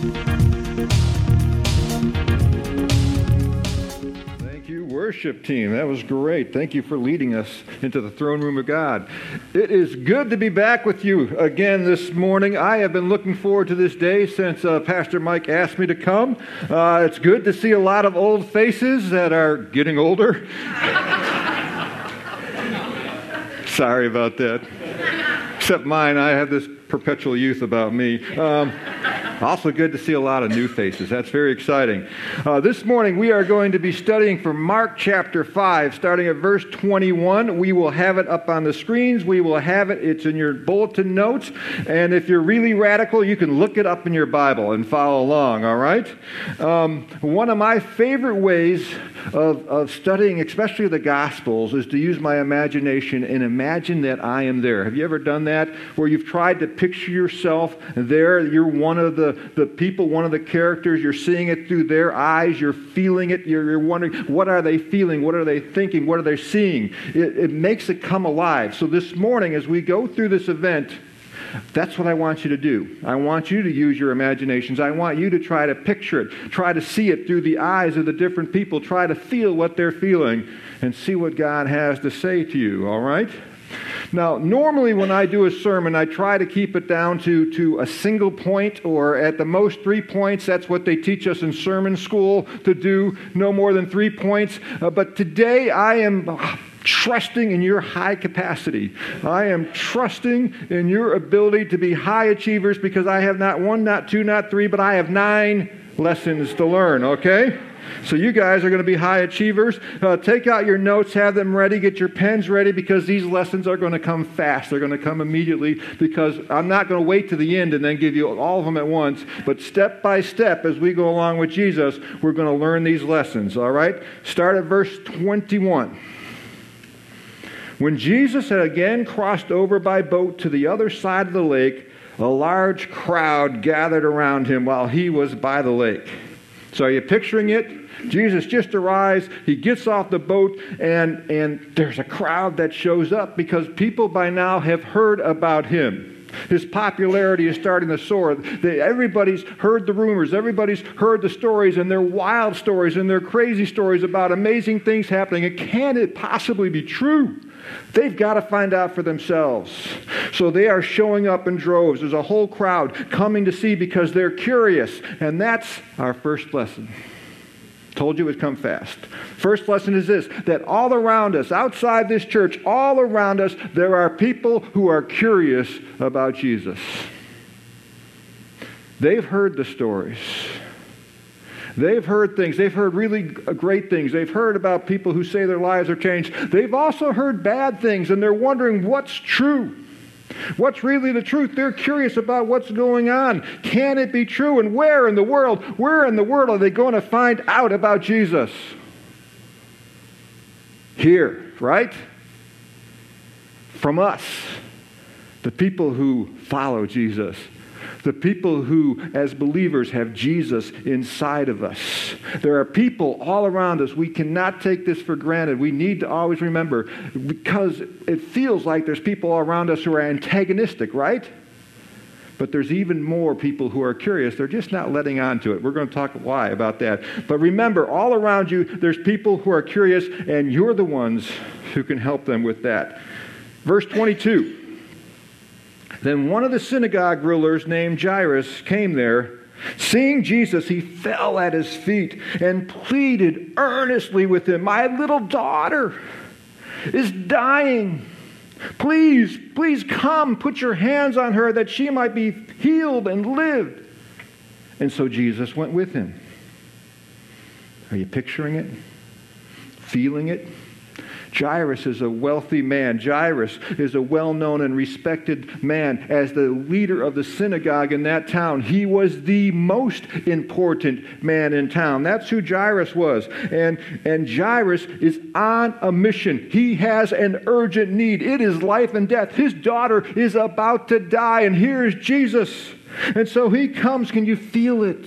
Worship team. That was great. Thank you for leading us into the throne room of God. It is good to be back with you again this morning. I have been looking forward to this day since Pastor Mike asked me to come. It's good to see a lot of old faces that are getting older. Sorry about that. Except mine, I have this perpetual youth about me. Also good to see a lot of new faces. That's very exciting. This morning we are going to be studying from Mark chapter 5, starting at verse 21. We will have it up on the screens. We will have it. It's in your bulletin notes. And if you're really radical, you can look it up in your Bible and follow along, all right? One of my favorite ways of studying, especially the Gospels, is to use my imagination and imagine that I am there. Have you ever done that? Where you've tried to picture yourself there. You're one of the people, one of the characters. You're seeing it through their eyes. You're feeling it. You're wondering, what are they feeling? What are they thinking? What are they seeing? It makes it come alive. So this morning, as we go through this event, that's what I want you to do. I want you to use your imaginations. I want you to try to picture it. Try to see it through the eyes of the different people. Try to feel what they're feeling and see what God has to say to you, all right? Now, normally when I do a sermon, I try to keep it down to a single point or at the most 3 points. That's what they teach us in sermon school to do, no more than 3 points. But today I am trusting in your high capacity. I am trusting in your ability to be high achievers because I have not 1, not 2, not 3, but I have 9 lessons to learn, okay? So you guys are going to be high achievers. Take out your notes, have them ready, get your pens ready because these lessons are going to come fast. They're going to come immediately because I'm not going to wait to the end and then give you all of them at once. But step by step as we go along with Jesus, we're going to learn these lessons, all right? Start at verse 21. When Jesus had again crossed over by boat to the other side of the lake, a large crowd gathered around him while he was by the lake. So are you picturing it? Jesus just arrives, he gets off the boat, and there's a crowd that shows up because people by now have heard about him. His popularity is starting to soar. Everybody's heard the rumors. Everybody's heard the stories, and they're wild stories, and they're crazy stories about amazing things happening. And can it possibly be true? They've got to find out for themselves. So they are showing up in droves. There's a whole crowd coming to see because they're curious. And that's our first lesson. Told you it would come fast. First lesson is this, that all around us, outside this church, all around us, there are people who are curious about Jesus. They've heard the stories. They've heard things. They've heard really great things. They've heard about people who say their lives are changed. They've also heard bad things, and they're wondering what's true. What's really the truth? They're curious about what's going on. Can it be true? And where in the world are they going to find out about Jesus? Here, right? From us, the people who follow Jesus. The people who, as believers, have Jesus inside of us. There are people all around us. We cannot take this for granted. We need to always remember, because it feels like there's people all around us who are antagonistic, right? But there's even more people who are curious. They're just not letting on to it. We're going to talk why about that. But remember, all around you, there's people who are curious, and you're the ones who can help them with that. Verse 22. Then one of the synagogue rulers named Jairus came there. Seeing Jesus, he fell at his feet and pleaded earnestly with him, "My little daughter is dying. Please come, put your hands on her that she might be healed and live." And so Jesus went with him. Are you picturing it? Feeling it? Jairus is a wealthy man. Jairus is a well-known and respected man. As the leader of the synagogue in that town, he was the most important man in town. That's who Jairus was. And Jairus is on a mission. He has an urgent need. It is life and death. His daughter is about to die, and here is Jesus. And so he comes. Can you feel it?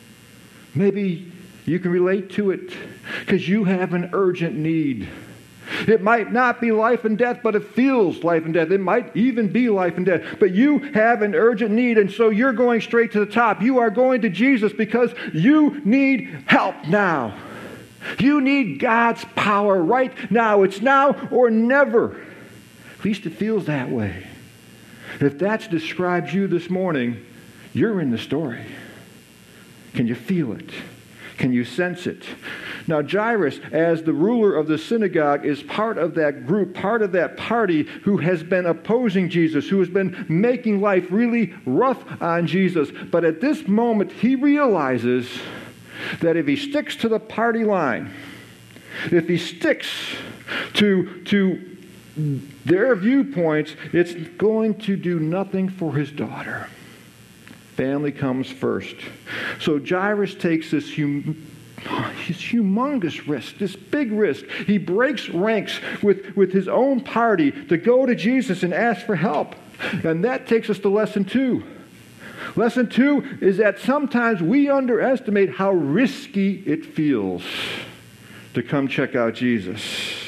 Maybe you can relate to it because you have an urgent need. It might not be life and death, but it feels life and death. It might even be life and death. But you have an urgent need, and so you're going straight to the top. You are going to Jesus because you need help now. You need God's power right now. It's now or never. At least it feels that way. If that describes you this morning, you're in the story. Can you feel it? Can you sense it? Now, Jairus, as the ruler of the synagogue, is part of that group, part of that party who has been opposing Jesus, who has been making life really rough on Jesus. But at this moment, he realizes that if he sticks to the party line, if he sticks to their viewpoints, it's going to do nothing for his daughter. Family comes first. So Jairus takes this humongous risk, this big risk. He breaks ranks with his own party to go to Jesus and ask for help. And that takes us to lesson 2. Lesson 2 is that sometimes we underestimate how risky it feels to come check out Jesus.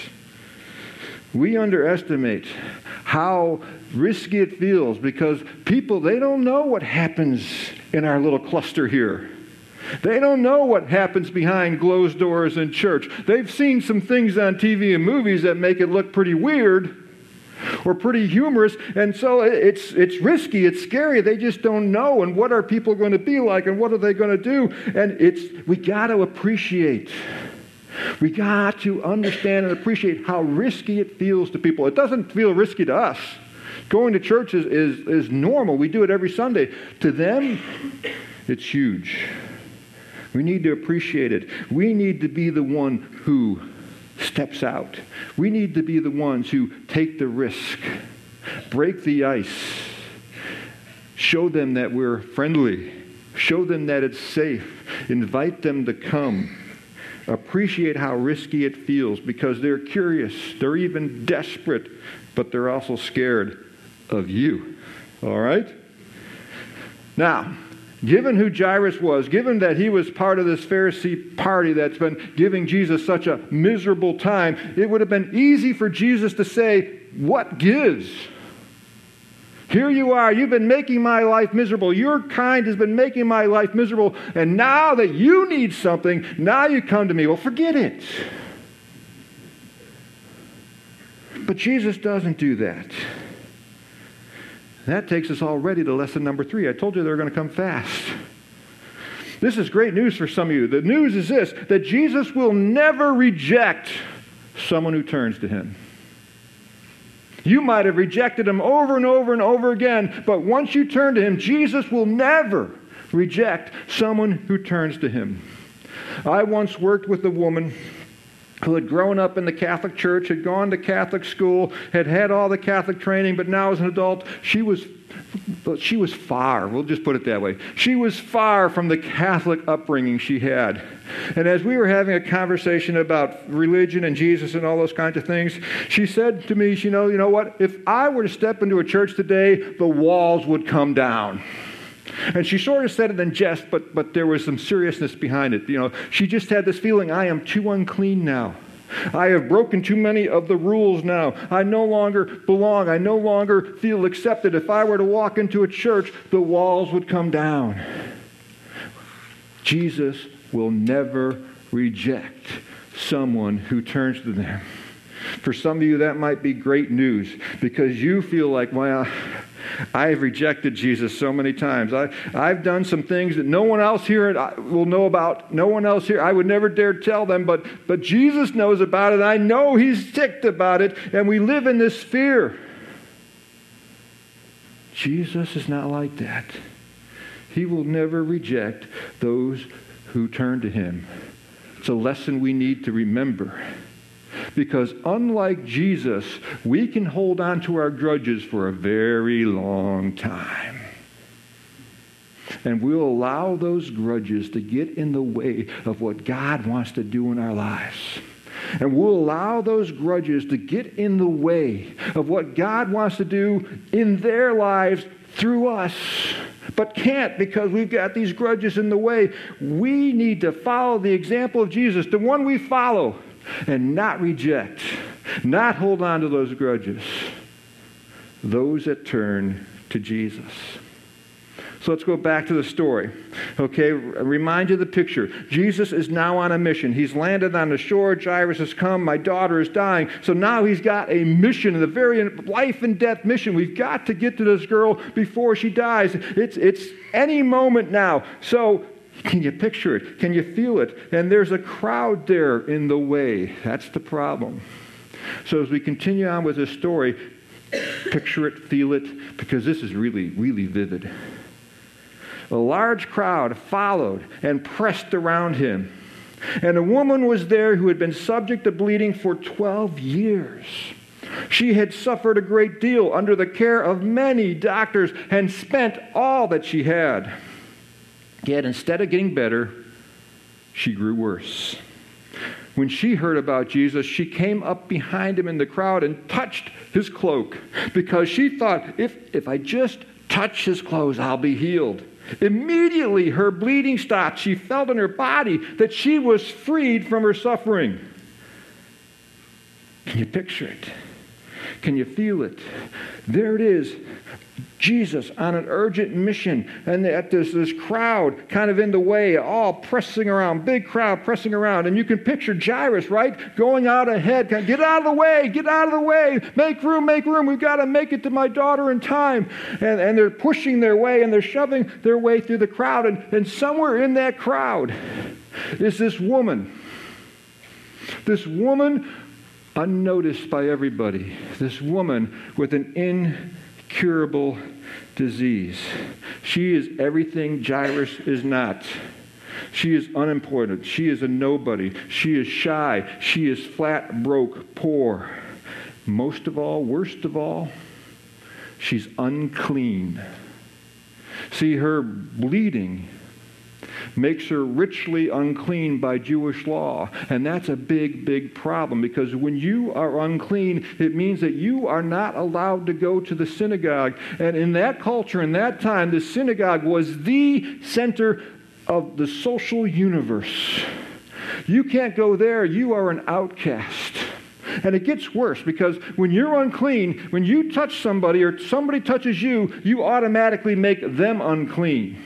We underestimate how risky it feels because people, they don't know what happens in our little cluster here. They don't know what happens behind closed doors in church. They've seen some things on TV and movies that make it look pretty weird or pretty humorous, and so it's risky, it's scary. They just don't know, and what are people going to be like, and what are they going to do? And we got to appreciate. We got to understand and appreciate how risky it feels to people. It doesn't feel risky to us. Going to church is normal. We do it every Sunday. To them, it's huge. We need to appreciate it. We need to be the one who steps out. We need to be the ones who take the risk, break the ice, show them that we're friendly, show them that it's safe, invite them to come. Appreciate how risky it feels because they're curious, they're even desperate, but they're also scared of you. All right? Now, given who Jairus was, given that he was part of this Pharisee party that's been giving Jesus such a miserable time, it would have been easy for Jesus to say, "What gives? Here you are, you've been making my life miserable. Your kind has been making my life miserable. And now that you need something, now you come to me." Well, forget it. But Jesus doesn't do that. That takes us already to lesson number 3. I told you they were going to come fast. This is great news for some of you. The news is this, that Jesus will never reject someone who turns to him. You might have rejected him over and over and over again, but once you turn to him, Jesus will never reject someone who turns to him. I once worked with a woman who had grown up in the Catholic Church, had gone to Catholic school, had had all the Catholic training, but now as an adult, she was far, we'll just put it that way. She was far from the Catholic upbringing she had. And as we were having a conversation about religion and Jesus and all those kinds of things, she said to me, you know what, if I were to step into a church today, the walls would come down. And she sort of said it in jest, but there was some seriousness behind it. She just had this feeling, I am too unclean now. I have broken too many of the rules now. I no longer belong. I no longer feel accepted. If I were to walk into a church, the walls would come down. Jesus will never reject someone who turns to them. For some of you, that might be great news because you feel like, well, I've rejected Jesus so many times. I've done some things that no one else here will know about. No one else here. I would never dare tell them, but Jesus knows about it. I know he's ticked about it, and we live in this fear. Jesus is not like that. He will never reject those who turn to him. It's a lesson we need to remember. Because unlike Jesus, we can hold on to our grudges for a very long time. And we'll allow those grudges to get in the way of what God wants to do in our lives. And we'll allow those grudges to get in the way of what God wants to do in their lives through us. But can't because we've got these grudges in the way. We need to follow the example of Jesus, the one we follow, and not reject. not hold on to those grudges. Those that turn to Jesus. So let's go back to the story. Okay, remind you of the picture. Jesus is now on a mission. He's landed on the shore. Jairus has come. My daughter is dying. So now he's got a mission, the very life and death mission. We've got to get to this girl before she dies. It's any moment now. So can you picture it? Can you feel it? And there's a crowd there in the way. That's the problem. So as we continue on with this story, picture it, feel it, because this is really, really vivid. A large crowd followed and pressed around him. And a woman was there who had been subject to bleeding for 12 years. She had suffered a great deal under the care of many doctors and spent all that she had. Yet instead of getting better, she grew worse. When she heard about Jesus, she came up behind him in the crowd and touched his cloak, because she thought, if I just touch his clothes, I'll be healed. Immediately, her bleeding stopped. She felt in her body that she was freed from her suffering. Can you picture it? Can you feel it? There it is. Jesus on an urgent mission, and at this crowd kind of in the way, all pressing around, big crowd pressing around. And you can picture Jairus, right, going out ahead, get out of the way, get out of the way, make room, we've got to make it to my daughter in time. And they're pushing their way, and they're shoving their way through the crowd, and somewhere in that crowd is this woman unnoticed by everybody, this woman with an incurable disease. She is everything Jairus is not. She is unimportant. She is a nobody. She is shy. She is flat, broke, poor. Most of all, worst of all, she's unclean. See, her bleeding makes her ritually unclean by Jewish law. And that's a big, big problem, because when you are unclean, it means that you are not allowed to go to the synagogue. And in that culture, in that time, the synagogue was the center of the social universe. You can't go there. You are an outcast. And it gets worse, because when you're unclean, when you touch somebody or somebody touches you, you automatically make them unclean.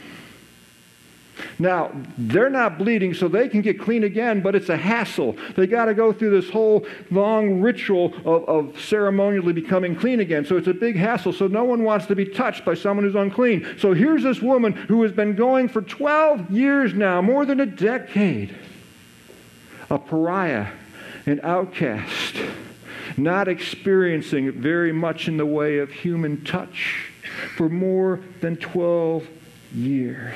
Now, they're not bleeding, so they can get clean again, but it's a hassle. They got to go through this whole long ritual of ceremonially becoming clean again. So it's a big hassle. So no one wants to be touched by someone who's unclean. So here's this woman who has been going for 12 years now, more than a decade. A pariah, an outcast, not experiencing very much in the way of human touch for more than 12 years.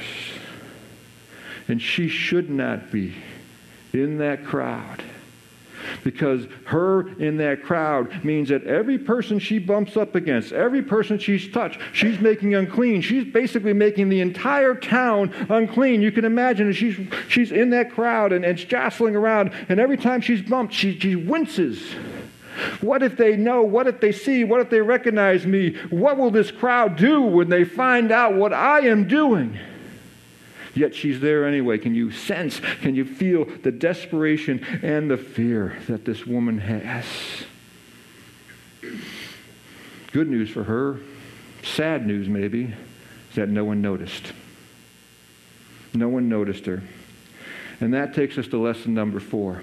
And she should not be in that crowd, because her in that crowd means that every person she bumps up against, every person she's touched, she's making unclean. She's basically making the entire town unclean. You can imagine she's in that crowd and jostling around, and every time she's bumped, she winces. What if they know? What if they see? What if they recognize me? What will this crowd do when they find out what I am doing? Yet she's there anyway. Can you sense, can you feel the desperation and the fear that this woman has? Good news for her, sad news maybe, is that no one noticed. No one noticed her. And that takes us to lesson number 4.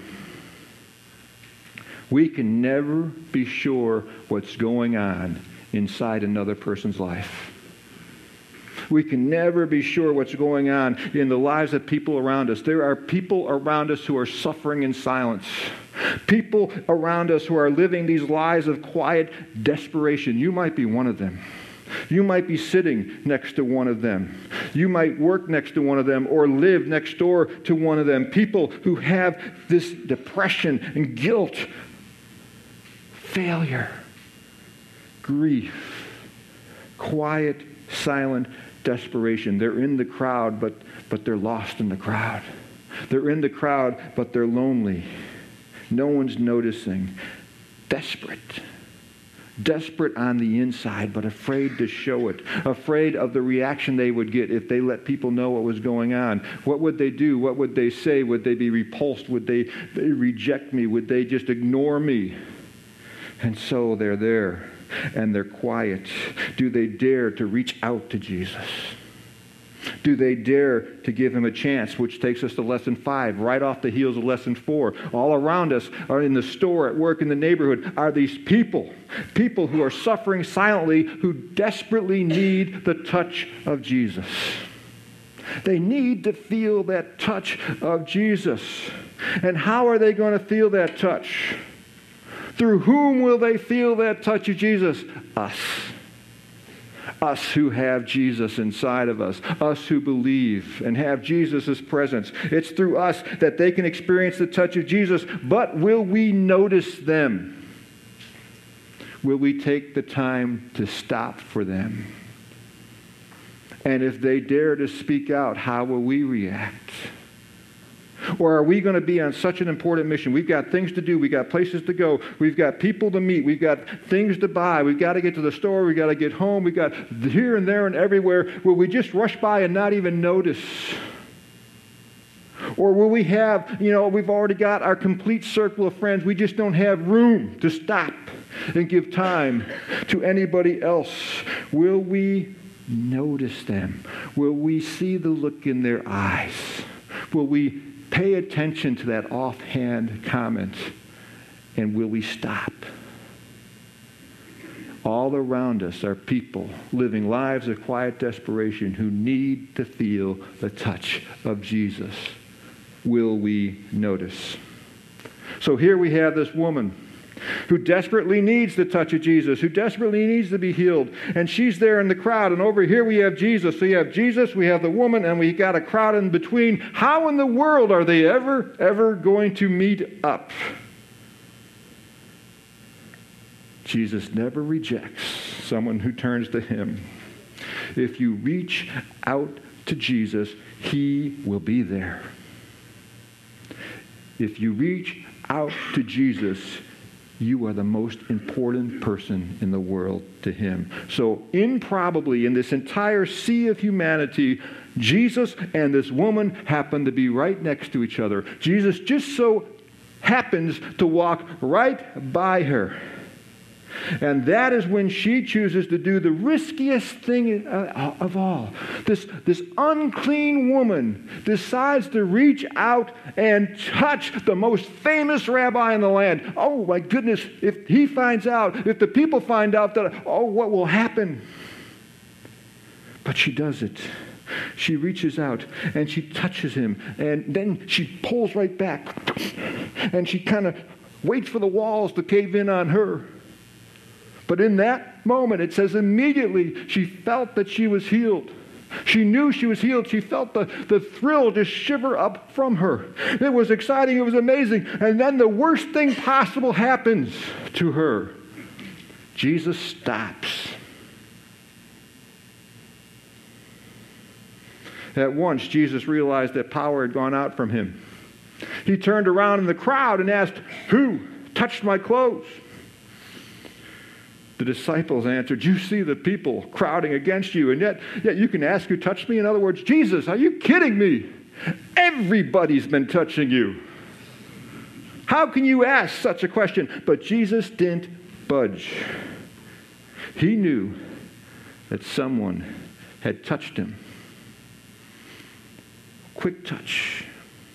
We can never be sure what's going on inside another person's life. We can never be sure what's going on in the lives of people around us. There are people around us who are suffering in silence. People around us who are living these lives of quiet desperation. You might be one of them. You might be sitting next to one of them. You might work next to one of them or live next door to one of them. People who have this depression and guilt, failure, grief, quiet, silent desperation. They're in the crowd, but they're lost in the crowd. They're in the crowd, but they're lonely. No one's noticing. Desperate. Desperate on the inside, but afraid to show it. Afraid of the reaction they would get if they let people know what was going on. What would they do? What would they say? Would they be repulsed? Would they reject me? Would they just ignore me? And so they're there, and they're quiet. Do they dare to reach out to Jesus? Do they dare to give him a chance? Which takes us to lesson 5, right off the heels of lesson 4. All around us, are in the store, at work, in the neighborhood, are these people who are suffering silently, who desperately need the touch of Jesus. They need to feel that touch of Jesus. And how are they going to feel that touch? Through whom will they feel that touch of Jesus? Us. Us who have Jesus inside of us. Us who believe and have Jesus' presence. It's through us that they can experience the touch of Jesus. But will we notice them? Will we take the time to stop for them? And if they dare to speak out, how will we react? Or are we going to be on such an important mission? We've got things to do. We've got places to go. We've got people to meet. We've got things to buy. We've got to get to the store. We've got to get home. We've got here and there and everywhere. Will we just rush by and not even notice? Or will we have, we've already got our complete circle of friends. We just don't have room to stop and give time to anybody else. Will we notice them? Will we see the look in their eyes? Will we pay attention to that offhand comment? And will we stop? All around us are people living lives of quiet desperation who need to feel the touch of Jesus. Will we notice? So here we have this woman who desperately needs the touch of Jesus, who desperately needs to be healed. And she's there in the crowd. And over here we have Jesus. So you have Jesus, we have the woman, and we got a crowd in between. How in the world are they ever going to meet up? Jesus never rejects someone who turns to him. If you reach out to Jesus, he will be there. If you reach out to Jesus, you are the most important person in the world to him. So improbably in this entire sea of humanity, Jesus and this woman happen to be right next to each other. Jesus just so happens to walk right by her. And that is when she chooses to do the riskiest thing of all. This unclean woman decides to reach out and touch the most famous rabbi in the land. Oh my goodness, if he finds out, if the people find out, what will happen? But she does it. She reaches out and she touches him, and then she pulls right back. And she kind of waits for the walls to cave in on her. But in that moment, it says immediately she felt that she was healed. She knew she was healed. She felt the thrill just shiver up from her. It was exciting. It was amazing. And then the worst thing possible happens to her. Jesus stops. At once, Jesus realized that power had gone out from him. He turned around in the crowd and asked, "Who touched my clothes?" The disciples answered, "You see the people crowding against you, and yet you can ask who touched me?" In other words, Jesus, are you kidding me? Everybody's been touching you. How can you ask such a question? But Jesus didn't budge. He knew that someone had touched him. Quick touch.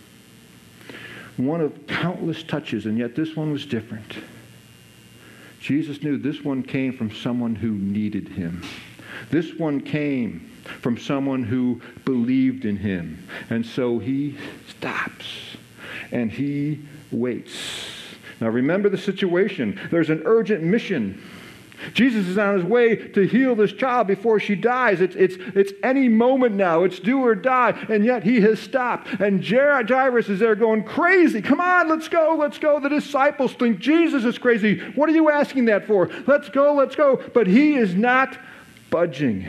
One of countless touches, and yet this one was different. Jesus knew this one came from someone who needed him. This one came from someone who believed in him. And so he stops and he waits. Now remember the situation. There's an urgent mission. Jesus is on his way to heal this child before she dies. It's any moment now. It's do or die. And yet he has stopped. And Jairus is there going crazy. Come on, let's go, let's go. The disciples think Jesus is crazy. What are you asking that for? Let's go, let's go. But he is not budging.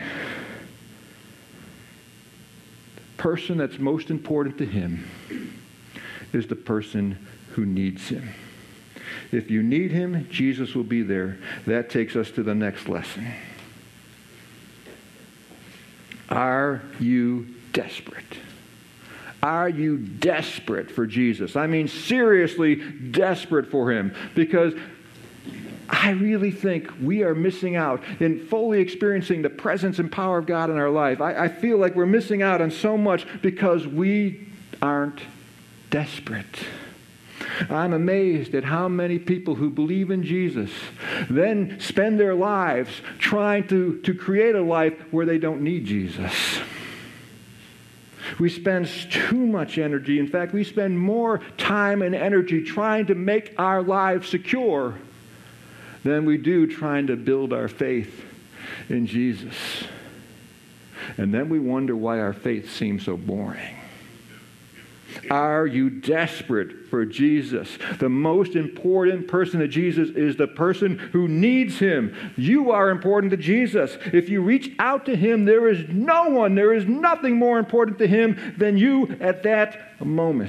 The person that's most important to him is the person who needs him. If you need him, Jesus will be there. That takes us to the next lesson. Are you desperate? Are you desperate for Jesus? I mean, seriously desperate for him. Because I really think we are missing out in fully experiencing the presence and power of God in our life. I feel like we're missing out on so much because we aren't desperate. I'm amazed at how many people who believe in Jesus then spend their lives trying to create a life where they don't need Jesus. We spend too much energy. In fact, we spend more time and energy trying to make our lives secure than we do trying to build our faith in Jesus. And then we wonder why our faith seems so boring. Are you desperate for Jesus? The most important person to Jesus is the person who needs him. You are important to Jesus. If you reach out to him, there is nothing more important to him than you at that moment.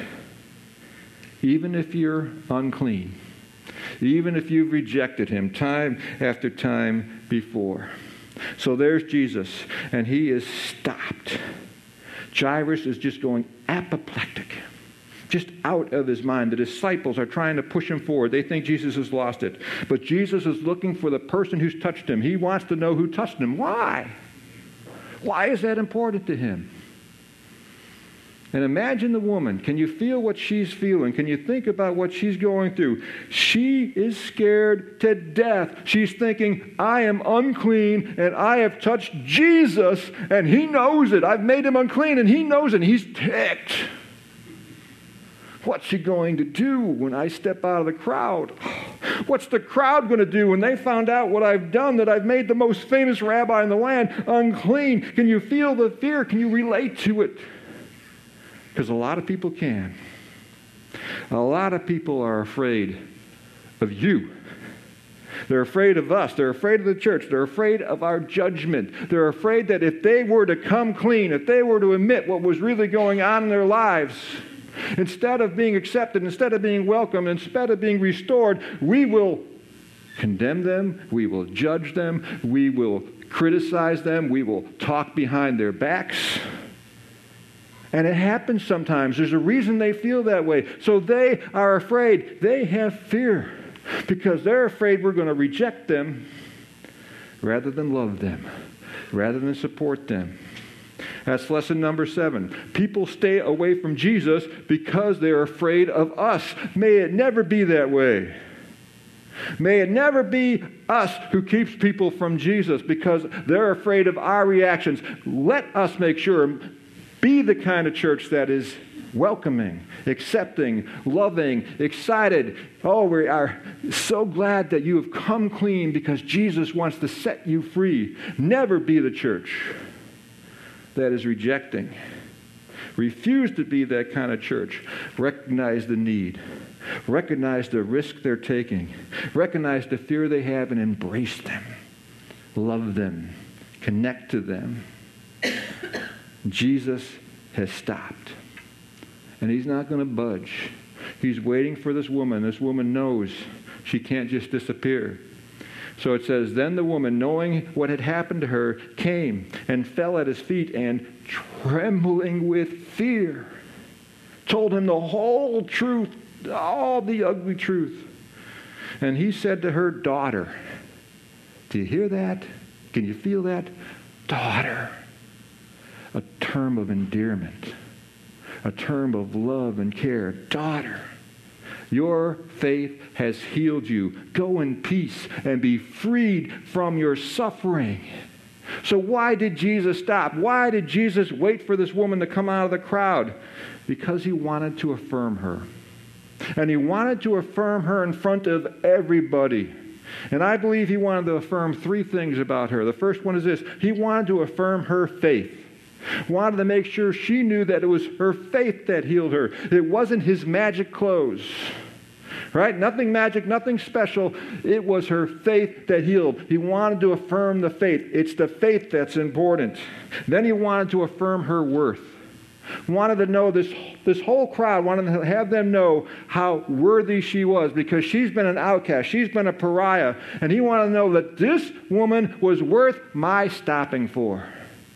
Even if you're unclean. Even if you've rejected him time after time before. So there's Jesus, and he is stopped. Jairus is just going apoplectic, just out of his mind. The disciples are trying to push him forward. They think Jesus has lost it. But Jesus is looking for the person who's touched him. He wants to know who touched him. Why? Why is that important to him? And imagine the woman. Can you feel what she's feeling? Can you think about what she's going through? She is scared to death. She's thinking, I am unclean and I have touched Jesus and he knows it. I've made him unclean and he knows it. And he's ticked. What's she going to do when I step out of the crowd? What's the crowd going to do when they found out what I've done, that I've made the most famous rabbi in the land unclean? Can you feel the fear? Can you relate to it? Because a lot of people can. A lot of people are afraid of you. They're afraid of us. They're afraid of the church. They're afraid of our judgment. They're afraid that if they were to come clean, if they were to admit what was really going on in their lives, instead of being accepted, instead of being welcomed, instead of being restored, we will condemn them, we will judge them, we will criticize them, we will talk behind their backs. And it happens sometimes. There's a reason they feel that way. So they are afraid. They have fear because they're afraid we're going to reject them rather than love them, rather than support them. That's lesson number 7. People stay away from Jesus because they're afraid of us. May it never be that way. May it never be us who keeps people from Jesus because they're afraid of our reactions. Let us make sure, be the kind of church that is welcoming, accepting, loving, excited. Oh, we are so glad that you have come clean because Jesus wants to set you free. Never be the church that is rejecting. Refuse to be that kind of church. Recognize the need. Recognize the risk they're taking. Recognize the fear they have and embrace them. Love them. Connect to them. Jesus has stopped. And he's not going to budge. He's waiting for this woman. This woman knows she can't just disappear. So it says, then the woman, knowing what had happened to her, came and fell at his feet and, trembling with fear, told him the whole truth, all the ugly truth. And he said to her, daughter. Do you hear that? Can you feel that? Daughter. A term of endearment. A term of love and care. Daughter. Your faith has healed you. Go in peace and be freed from your suffering. So why did Jesus stop? Why did Jesus wait for this woman to come out of the crowd? Because he wanted to affirm her. And he wanted to affirm her in front of everybody. And I believe he wanted to affirm 3 things about her. The first one is this. He wanted to affirm her faith. Wanted to make sure she knew that it was her faith that healed her. It wasn't his magic clothes. Right? Nothing magic, nothing special. It was her faith that healed. He wanted to affirm the faith. It's the faith that's important. Then he wanted to affirm her worth. Wanted to know this whole crowd, wanted to have them know how worthy she was because she's been an outcast. She's been a pariah. And he wanted to know that this woman was worth my stopping for.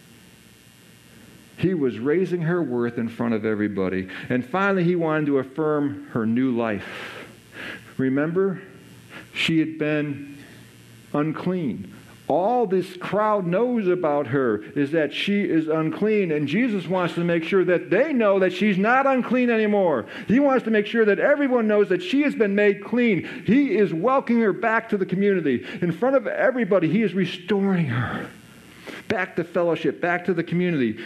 He was raising her worth in front of everybody. And finally, he wanted to affirm her new life. Remember, she had been unclean. All this crowd knows about her is that she is unclean, and Jesus wants to make sure that they know that she's not unclean anymore. He wants to make sure that everyone knows that she has been made clean. He is welcoming her back to the community. In front of everybody, he is restoring her back to fellowship, back to the community.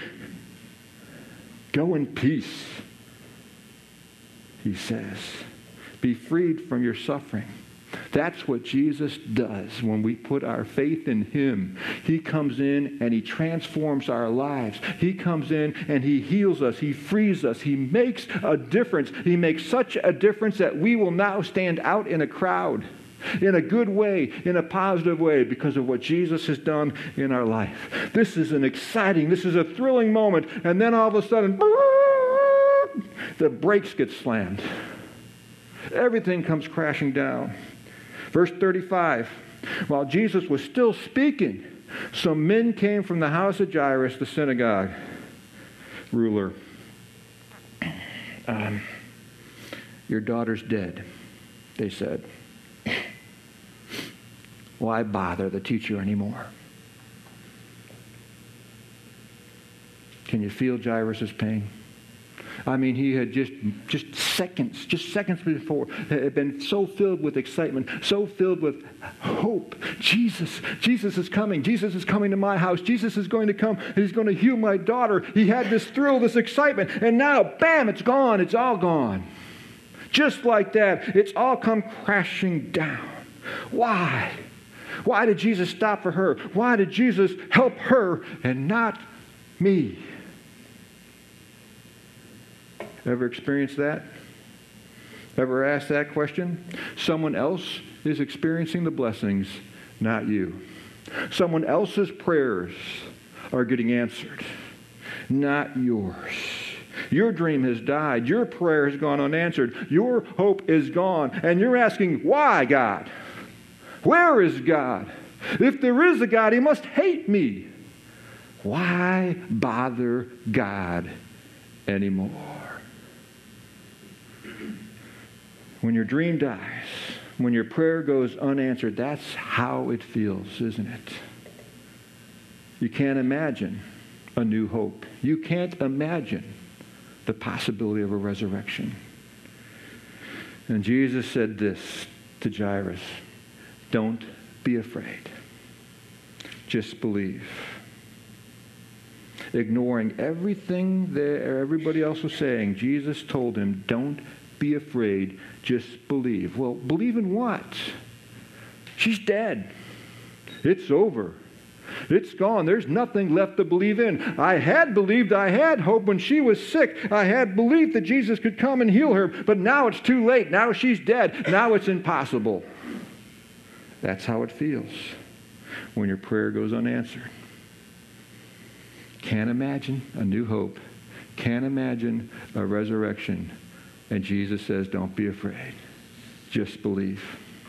Go in peace, he says. Be freed from your suffering. That's what Jesus does when we put our faith in him. He comes in and he transforms our lives. He comes in and he heals us. He frees us. He makes a difference. He makes such a difference that we will now stand out in a crowd in a good way, in a positive way, because of what Jesus has done in our life. This is an exciting, this is a thrilling moment. And then all of a sudden, the brakes get slammed. Everything comes crashing down. Verse 35, while Jesus was still speaking, some men came from the house of Jairus, the synagogue ruler. Your daughter's dead, they said. Why bother the teacher anymore? Can you feel Jairus' pain? I mean, he had just seconds before had been so filled with excitement, so filled with hope. Jesus is coming. Jesus is coming to my house. Jesus is going to come. He's going to heal my daughter. He had this thrill, this excitement, and now, bam, it's gone. It's all gone. Just like that, it's all come crashing down. Why? Why did Jesus stop for her? Why did Jesus help her and not me? Ever experienced that? Ever asked that question? Someone else is experiencing the blessings, not you. Someone else's prayers are getting answered, not yours. Your dream has died. Your prayer has gone unanswered. Your hope is gone. And you're asking, why, God? Where is God? If there is a God, he must hate me. Why bother God anymore? When your dream dies, when your prayer goes unanswered, that's how it feels, isn't it? You can't imagine a new hope. You can't imagine the possibility of a resurrection. And Jesus said this to Jairus, don't be afraid. Just believe. Ignoring everything that everybody else was saying, Jesus told him, don't be afraid, just believe. Well, believe in what? She's dead. It's over. It's gone. There's nothing left to believe in. I had believed, I had hope when she was sick. I had believed that Jesus could come and heal her, but now it's too late. Now she's dead. Now it's impossible. That's how it feels when your prayer goes unanswered. Can't imagine a new hope. Can't imagine a resurrection. And Jesus says, don't be afraid. Just believe.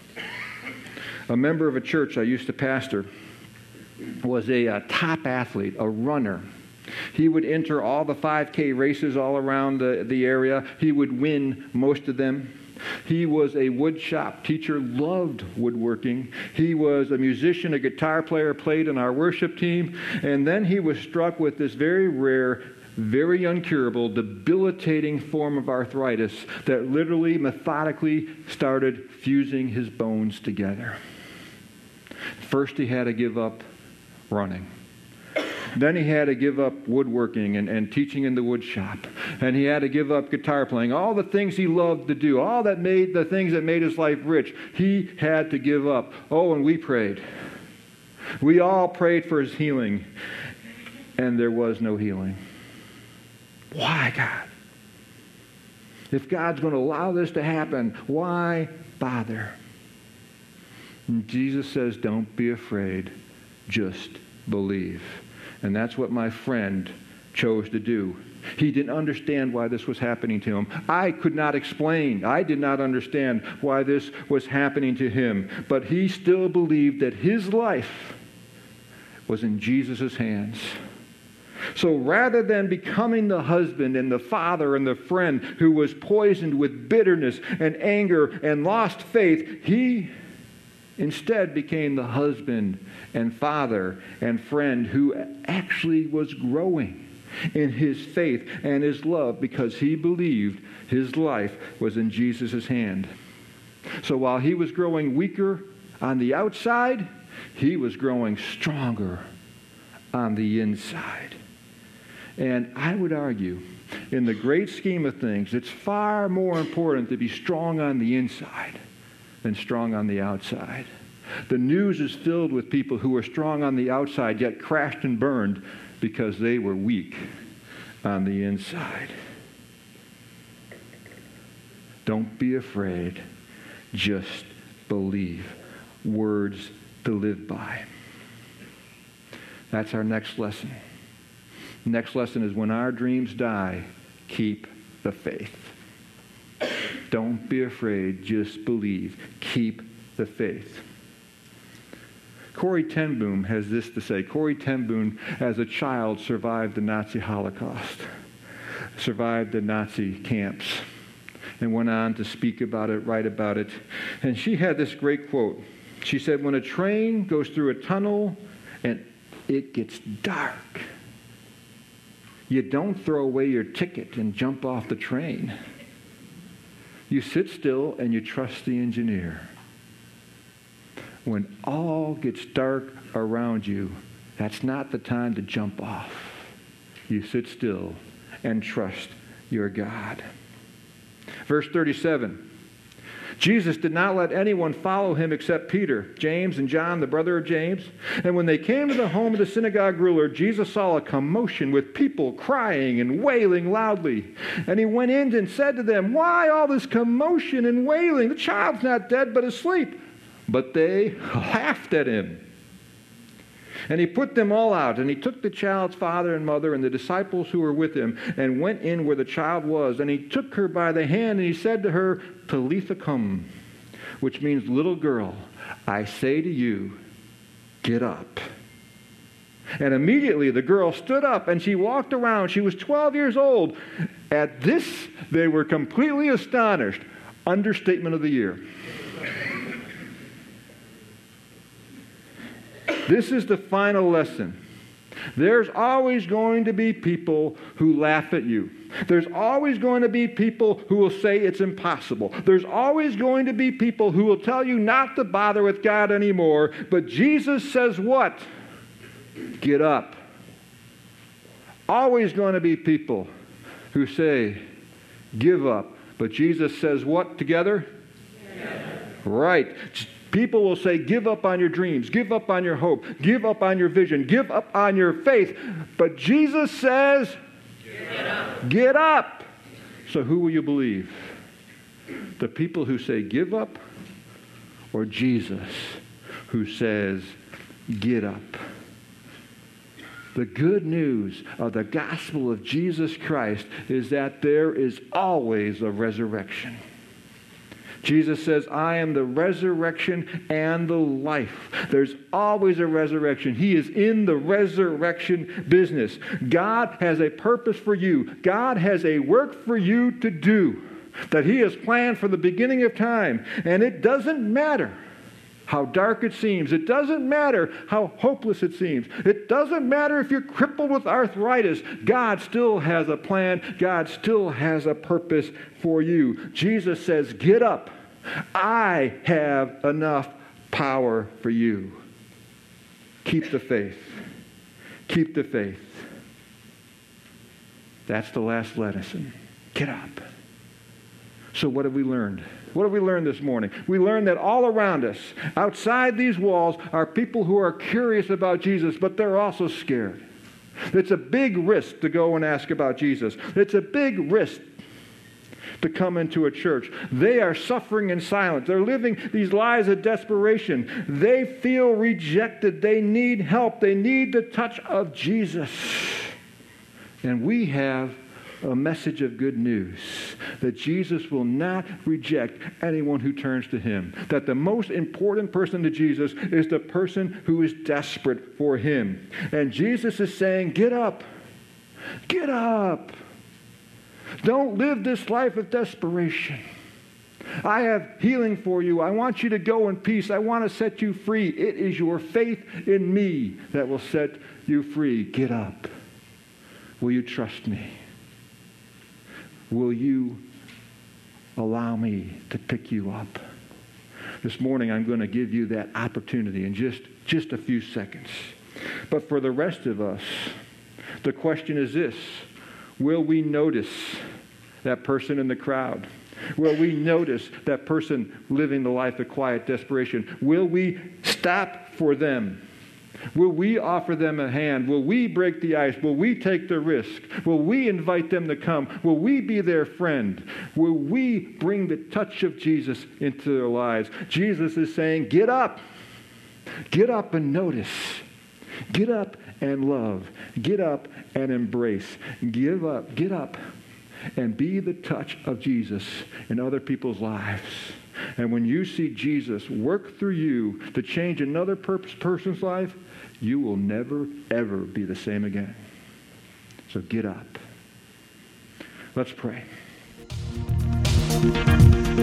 A member of a church I used to pastor was a top athlete, a runner. He would enter all the 5K races all around the area. He would win most of them. He was a wood shop teacher, loved woodworking. He was a musician, a guitar player, played in our worship team. And then he was struck with this very rare, very incurable, debilitating form of arthritis that literally, methodically started fusing his bones together. First, he had to give up running. Then he had to give up woodworking and teaching in the wood shop. And he had to give up guitar playing. All the things he loved to do, all that made the things that made his life rich, he had to give up. Oh, and we prayed. We all prayed for his healing. And there was no healing. Why, God? If God's going to allow this to happen, why bother? And Jesus says, don't be afraid. Just believe. And that's what my friend chose to do. He didn't understand why this was happening to him. I could not explain. I did not understand why this was happening to him. But he still believed that his life was in Jesus' hands. So rather than becoming the husband and the father and the friend who was poisoned with bitterness and anger and lost faith, he instead became the husband and father and friend who actually was growing in his faith and his love because he believed his life was in Jesus' hand. So while he was growing weaker on the outside, he was growing stronger on the inside. And I would argue, in the great scheme of things, it's far more important to be strong on the inside than strong on the outside. The news is filled with people who were strong on the outside yet crashed and burned because they were weak on the inside. Don't be afraid. Just believe. Words to live by. That's our next lesson. Next lesson is when our dreams die, keep the faith. Don't be afraid, just believe. Keep the faith. Corrie ten Boom has this to say. Corrie ten Boom, as a child, survived the Nazi Holocaust, survived the Nazi camps, and went on to speak about it, write about it. And she had this great quote. She said, when a train goes through a tunnel and it gets dark, you don't throw away your ticket and jump off the train. You sit still and you trust the engineer. When all gets dark around you, that's not the time to jump off. You sit still and trust your God. Verse 37. Jesus did not let anyone follow him except Peter, James, and John, the brother of James. And when they came to the home of the synagogue ruler, Jesus saw a commotion with people crying and wailing loudly. And he went in and said to them, why all this commotion and wailing? The child's not dead, but asleep. But they laughed at him. And he put them all out, and he took the child's father and mother and the disciples who were with him and went in where the child was. And he took her by the hand, and he said to her, Talitha cum, which means, little girl, I say to you, get up. And immediately the girl stood up, and she walked around. She was 12 years old. At this, they were completely astonished. Understatement of the year. This is the final lesson. There's always going to be people who laugh at you. There's always going to be people who will say it's impossible. There's always going to be people who will tell you not to bother with God anymore. But Jesus says what? Get up. Always going to be people who say, give up. But Jesus says what together? Yeah. Right. People will say, give up on your dreams, give up on your hope, give up on your vision, give up on your faith. But Jesus says, get up. Get up. So who will you believe? The people who say, give up, or Jesus who says, get up? The good news of the gospel of Jesus Christ is that there is always a resurrection. Jesus says, I am the resurrection and the life. There's always a resurrection. He is in the resurrection business. God has a purpose for you. God has a work for you to do that He has planned from the beginning of time. And it doesn't matter how dark it seems. It doesn't matter how hopeless it seems. It doesn't matter if you're crippled with arthritis. God still has a plan. God still has a purpose for you. Jesus says, get up. I have enough power for you. Keep the faith. Keep the faith. That's the last lesson. Get up. So what have we learned? What have we learned this morning? We learned that all around us, outside these walls, are people who are curious about Jesus, but they're also scared. It's a big risk to go and ask about Jesus. It's a big risk to come into a church. They are suffering in silence. They're living these lives of desperation. They feel rejected. They need help. They need the touch of Jesus. And we have a message of good news that Jesus will not reject anyone who turns to Him. That the most important person to Jesus is the person who is desperate for Him. And Jesus is saying, get up. Get up. Don't live this life of desperation. I have healing for you. I want you to go in peace. I want to set you free. It is your faith in me that will set you free. Get up. Will you trust me? Will you allow me to pick you up? This morning, I'm going to give you that opportunity in just a few seconds. But for the rest of us, the question is this: will we notice that person in the crowd? Will we notice that person living the life of quiet desperation? Will we stop for them? Will we offer them a hand? Will we break the ice? Will we take the risk? Will we invite them to come? Will we be their friend? Will we bring the touch of Jesus into their lives? Jesus is saying, get up. Get up and notice. Get up and love. Get up and embrace. Get up and be the touch of Jesus in other people's lives. And when you see Jesus work through you to change another person's life, you will never, ever be the same again. So get up. Let's pray.